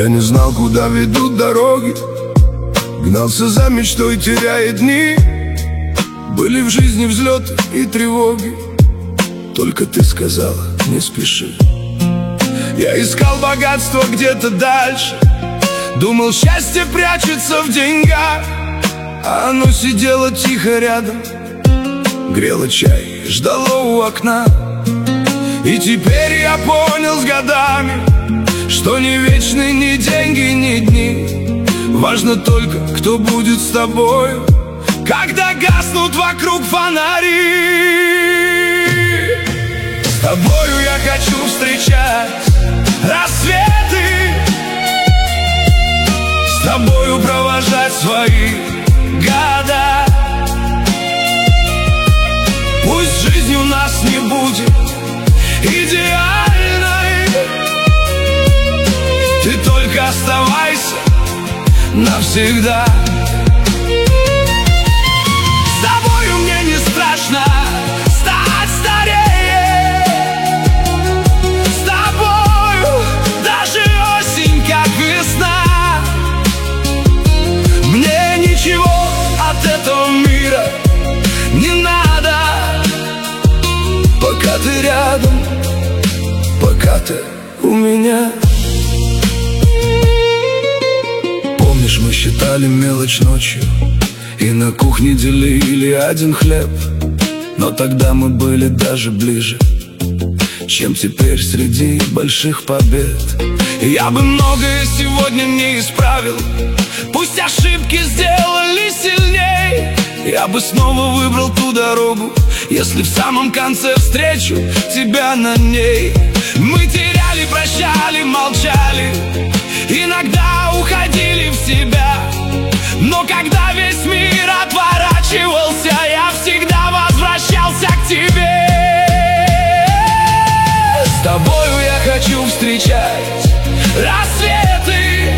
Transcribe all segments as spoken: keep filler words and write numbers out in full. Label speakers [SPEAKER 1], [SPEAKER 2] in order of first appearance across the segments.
[SPEAKER 1] Я не знал, куда ведут дороги, гнался за мечтой, теряя дни. Были в жизни взлеты и тревоги, только ты сказала: не спеши. Я искал богатство где-то дальше, думал, счастье прячется в деньгах, а оно сидело тихо рядом, грело чай, ждало у окна. И теперь я понял с годами, что не вечны ни деньги, ни дни. Важно только, кто будет с тобою, когда гаснут вокруг фонари. С тобою я хочу встречать рассветы, с тобою провожать свои года. Пусть жизнь у нас не будет идеальной, ты только оставайся навсегда. С тобою мне не страшно стать старее, с тобою даже осень как весна. Мне ничего от этого мира не надо, пока ты рядом, пока ты у меня. Помнишь, мы считали мелочь ночью и на кухне делили один хлеб, но тогда мы были даже ближе, чем теперь среди больших побед. И я бы многое сегодня не исправил, пусть ошибки сделали сильней. Я бы снова выбрал ту дорогу, если в самом конце встречу тебя на ней. Мы теряли, прощали, молчали, иногда уходили в себя, но когда весь мир отворачивался, я всегда возвращался к тебе. С тобою я хочу встречать рассветы,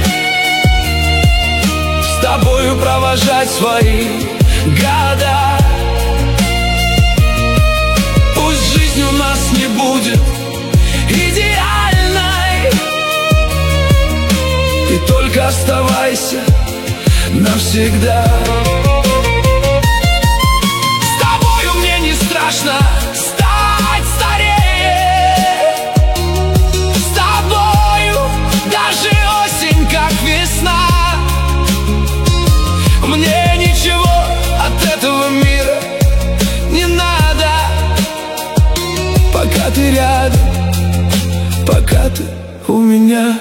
[SPEAKER 1] с тобою провожать свои года. Пусть жизнь у нас не будет идеальной, ты только оставайся навсегда. С тобою мне не страшно стать старее, с тобою даже осень как весна. Мне ничего от этого мира не надо, пока ты рядом, пока ты у меня.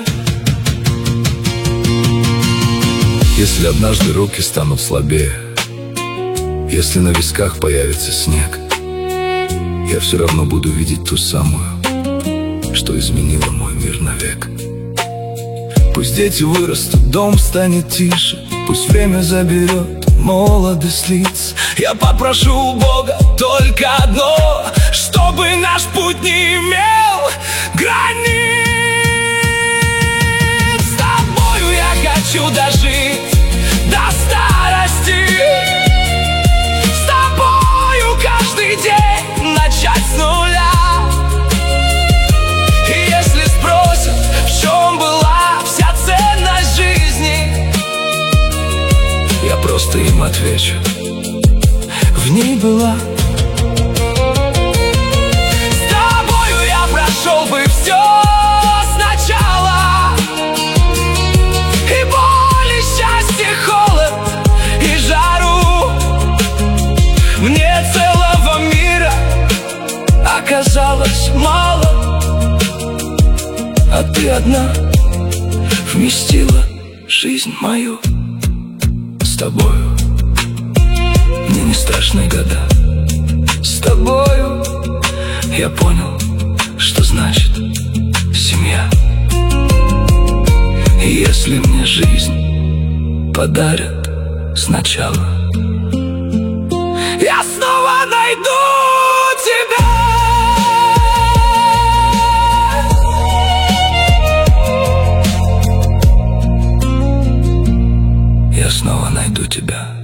[SPEAKER 1] Если однажды руки станут слабее, если на висках появится снег, я все равно буду видеть ту самую, что изменила мой мир навек. Пусть дети вырастут, дом станет тише, пусть время заберет молодость лиц. Я попрошу у Бога только одно, чтобы наш путь не имел границ. С тобою я хочу дожить до старости, с тобою каждый день начать с нуля. И если спросят, в чем была вся ценность жизни, я просто им отвечу: в ней была. С тобою я прошел бы все сначала, и боль, и счастье, холод, и жару. Мне целого мира оказалось мало, а ты одна вместила жизнь мою. С тобою мне не страшны года, с тобою я понял, что значит семья. И если мне жизнь подарят сначала, я снова найду тебя. Я снова найду тебя.